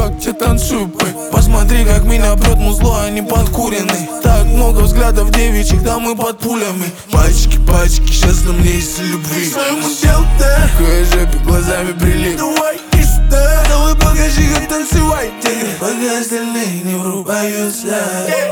чувак, я танцую, посмотри, как меня прет музло, они подкурены. Так много взглядов девичек, да мы под пулями. Пачки, пачки, сейчас на мне из любви. Своему дел, да, жопе глазами прилип. Давай, давай покажи, как танцевать, пока остальные не врубаются.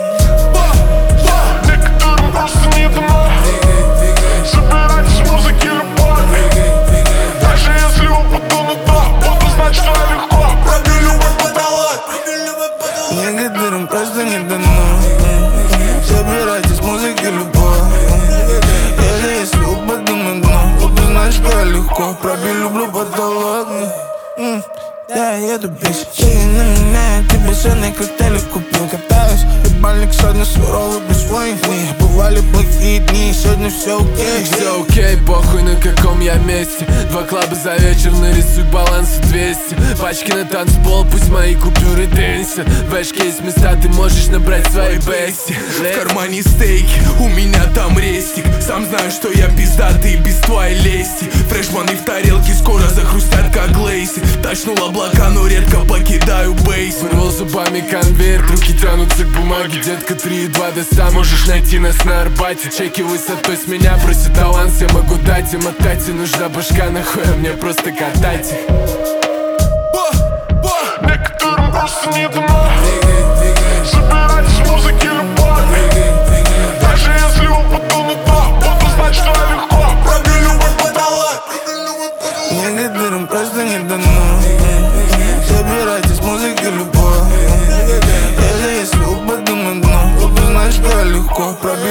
Некоторым просто не дано собирать из музыки любовь. Даже если упаду на дно, буду знать, что я легко пробью любой потолок. Некоторым просто не дано собирать из музыки любовь. Даже если упаду на дно, буду знать, что я легко пробью любой потолок. Да, я еду без на меня, я тебе сольные коктейли купил. Катаюсь, ебальник сегодня суровый, без своих дней. Бывали плохие дни, сегодня все окей. Все окей, похуй на каком я месте. 2 клаба за вечер, нарисуй баланс 200. Пачки на танцпол, пусть мои купюры дэнсят. В бэшке есть места, ты можешь набрать свои бести. В кармане стейки, у меня там рестик. Сам знаю, что я пиздатый без твоей лести. Фрешманы в тарелке скоро захрустят, как лейси. Точнул облака, но редко покидаю бейс. Вырвал зубами конверт, руки тянутся к бумаге. Детка 3,2 до 100, можешь найти нас на Арбате. Чеки высотой с меня просит аванс, я могу дать им отдать. И нужна башка, нахуй, а мне просто катать их. Некоторым просто не дано собирать из музыки любовь. Даже если упаду на дно, буду знать, что я легко пробью любой потолок. Некоторым просто не дано собирать из музыки любовь. Даже если упаду на дно, буду знать, что я легко пробью